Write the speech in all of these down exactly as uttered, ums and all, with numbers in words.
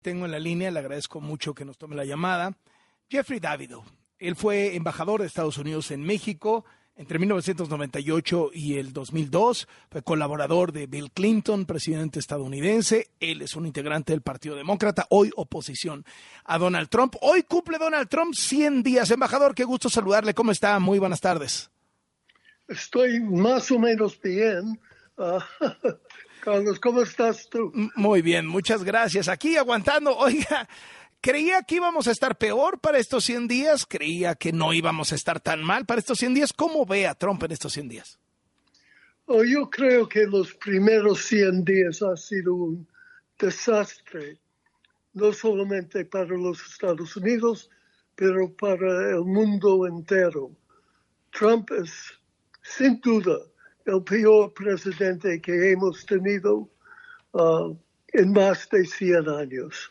Tengo en la línea, le agradezco mucho que nos tome la llamada, Jeffrey Davidow. Él fue embajador de Estados Unidos en México entre mil novecientos noventa y ocho y el dos mil dos. Fue colaborador de Bill Clinton, presidente estadounidense. Él es un integrante del Partido Demócrata, hoy oposición a Donald Trump. Hoy cumple Donald Trump cien días. Embajador, qué gusto saludarle. ¿Cómo está? Muy buenas tardes. Estoy más o menos bien. Uh, Carlos, ¿cómo estás tú? Muy bien, muchas gracias. Aquí aguantando. Oiga, creía que íbamos a estar peor para estos cien días. Creía que no íbamos a estar tan mal para estos cien días. ¿Cómo ve a Trump en estos cien días? Oh, yo creo que los primeros cien días ha sido un desastre, no solamente para los Estados Unidos, pero para el mundo entero. Trump es, sin duda, el peor presidente que hemos tenido uh, en más de cien años.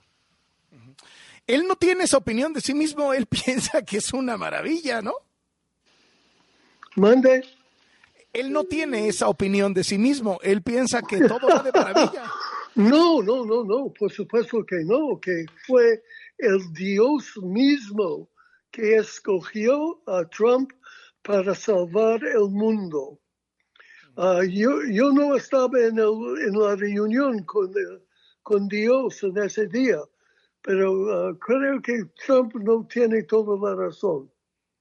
Él no tiene esa opinión de sí mismo, él piensa que es una maravilla, ¿no? ¿Mande? Él no tiene esa opinión de sí mismo, él piensa que todo va de maravilla. No, no, no, no, por supuesto que no, que fue el Dios mismo que escogió a Trump para salvar el mundo. Uh, yo, yo no estaba en, el, en la reunión con, el, con Dios en ese día, pero uh, creo que Trump no tiene toda la razón.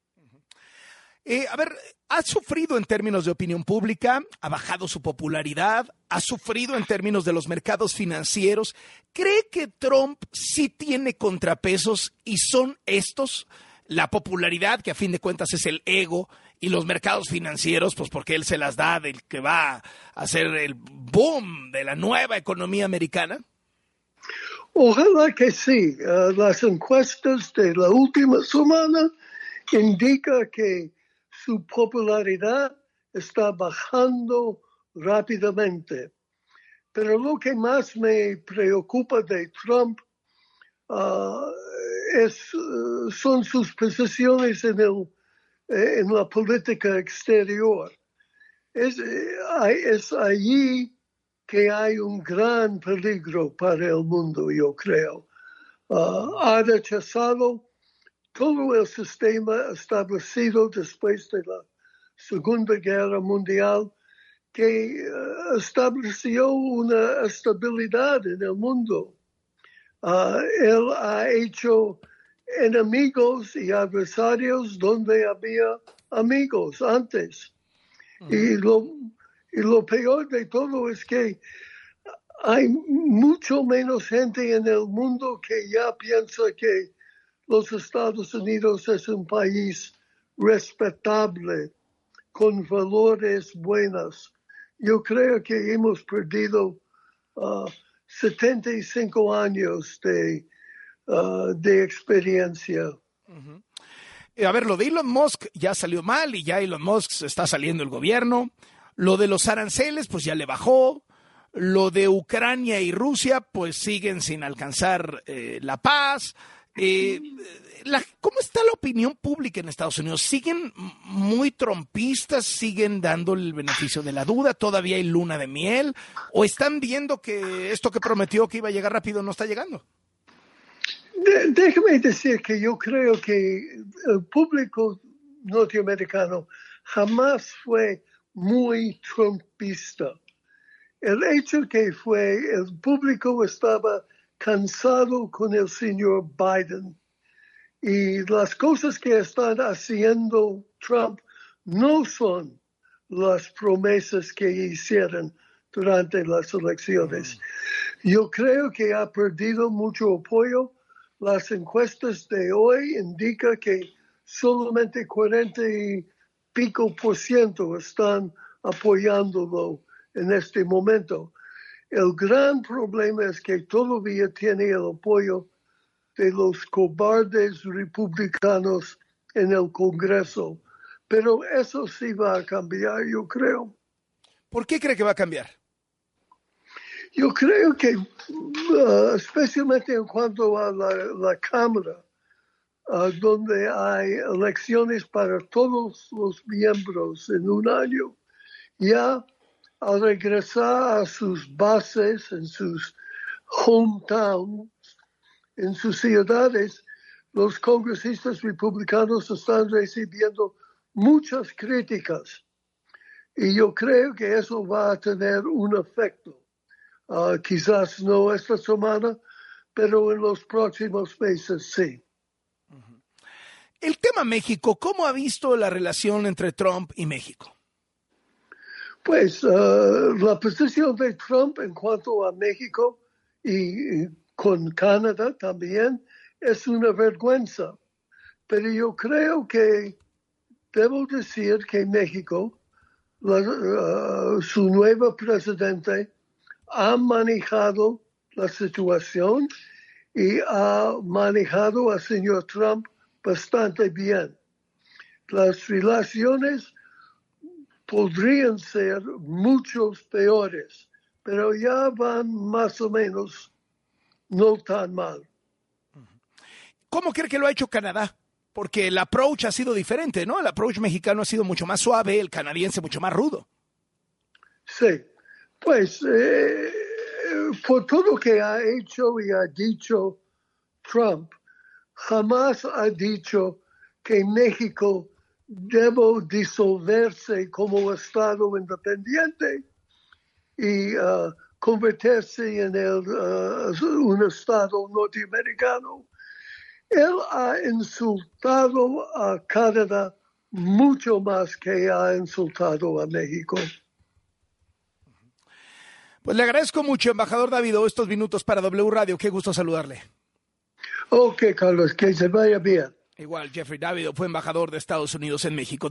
Eh, a ver, ha sufrido en términos de opinión pública, ha bajado su popularidad, ha sufrido en términos de los mercados financieros. ¿Cree que Trump sí tiene contrapesos y son estos? La popularidad, que a fin de cuentas es el ego, y los mercados financieros, pues porque él se las da del que va a hacer el boom de la nueva economía americana. Ojalá que sí. Uh, las encuestas de la última semana indican que su popularidad está bajando rápidamente. Pero lo que más me preocupa de Trump uh, es, uh, son sus posiciones en, el, eh, en la política exterior. Es, eh, es allí que hay un gran peligro para el mundo, yo creo. Uh, ha rechazado todo el sistema establecido después de la Segunda Guerra Mundial, que uh, estableció una estabilidad en el mundo. Uh, él ha hecho enemigos y adversarios donde había amigos antes. Uh-huh. Y lo, y lo peor de todo es que hay mucho menos gente en el mundo que ya piensa que los Estados Unidos es un país respetable, con valores buenos. Yo creo que hemos perdido uh, setenta y cinco años de, uh, de experiencia. Uh-huh. A ver, lo de Elon Musk ya salió mal y ya Elon Musk está saliendo el gobierno. Lo de los aranceles, pues ya le bajó. Lo de Ucrania y Rusia, pues siguen sin alcanzar eh, la paz. Eh, la, ¿Cómo está la opinión pública en Estados Unidos? ¿Siguen muy trumpistas? ¿Siguen dando el beneficio de la duda? ¿Todavía hay luna de miel? ¿O están viendo que esto que prometió que iba a llegar rápido no está llegando? De, déjame decir que yo creo que el público norteamericano jamás fue muy trumpista. El hecho que fue, el público estaba cansado con el señor Biden y las cosas que están haciendo Trump no son las promesas que hicieron durante las elecciones. Mm. Yo creo que ha perdido mucho apoyo. Las encuestas de hoy indican que solamente cuarenta y pico por ciento están apoyándolo en este momento. El gran problema es que todavía tiene el apoyo de los cobardes republicanos en el Congreso. Pero eso sí va a cambiar, yo creo. ¿Por qué cree que va a cambiar? Yo creo que, uh, especialmente en cuanto a la, la Cámara, uh, donde hay elecciones para todos los miembros en un año, ya al regresar a sus bases, en sus hometowns, en sus ciudades, los congresistas republicanos están recibiendo muchas críticas. Y yo creo que eso va a tener un efecto. Uh, quizás no esta semana, pero en los próximos meses sí. El tema México, ¿cómo ha visto la relación entre Trump y México? Pues uh, la posición de Trump en cuanto a México y, y con Canadá también es una vergüenza. Pero yo creo que debo decir que México, la, uh, su nuevo presidente, ha manejado la situación y ha manejado al señor Trump bastante bien. Las relaciones podrían ser muchos peores, pero ya van más o menos no tan mal. ¿Cómo cree que lo ha hecho Canadá? Porque el approach ha sido diferente, ¿no? El approach mexicano ha sido mucho más suave, el canadiense mucho más rudo. Sí, pues eh, por todo lo que ha hecho y ha dicho Trump, jamás ha dicho que México debe disolverse como Estado independiente y uh, convertirse en el, uh, un Estado norteamericano. Él ha insultado a Canadá mucho más que ha insultado a México. Pues le agradezco mucho, embajador Davido, estos minutos para W Radio. Qué gusto saludarle. Ok, Carlos, que se vaya bien. Igual, Jeffrey Davido fue embajador de Estados Unidos en México.